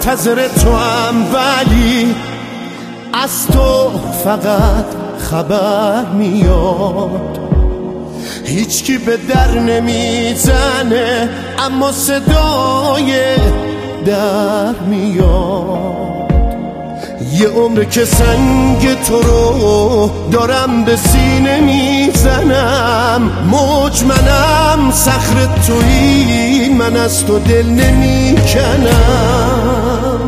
منتظر تو هم، ولی از تو فقط خبر میاد. هیچکی به در نمیزنه اما صدای در میاد. یه عمر که سنگ تو رو دارم به سینه میزنم، مجمنم صخر تویی، من از تو دل نمیکنم.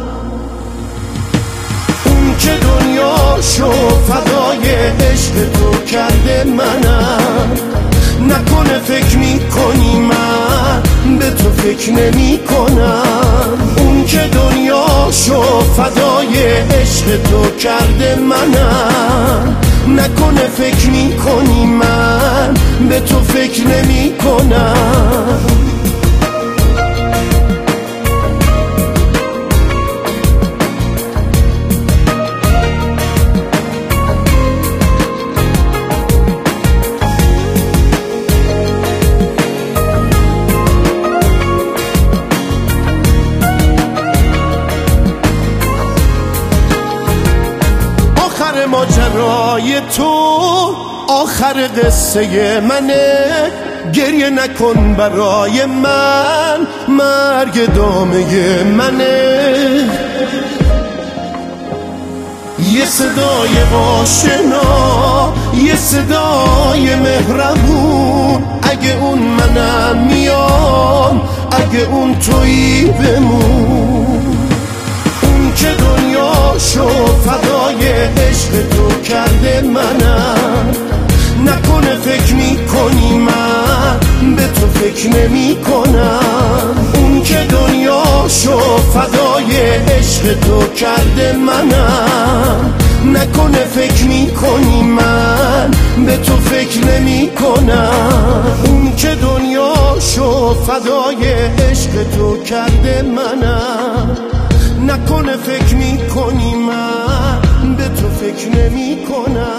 اون که دنیاشو فدای عشق تو کرده منم، نکنه فکر میکنی من به تو فکر نمی کنم. اون که دنیاشو فدای عشق تو کرده منم، نکنه فکر میکنی من به تو فکر نمی کنم. ماجرای تو آخر قصه منه، گریه نکن برای من، مرگ دامه منه. یه صدای آشنا، یه صدای مهربون، اگه اون منم میام، اگه اون تویی بمون. اون که دنیاشو فدای عشق تو کرده منم، نکنه فکر میکنی من به تو فکر نمی کنم. اون که دنیاشو فدای عشق تو کرده منم، نکنه فکر میکنی من به تو فکر نمی کنم. اون که دنیاشو فدای عشق تو کرده منم، نکنه فکر میکنی من به تو فکر نمی کنم.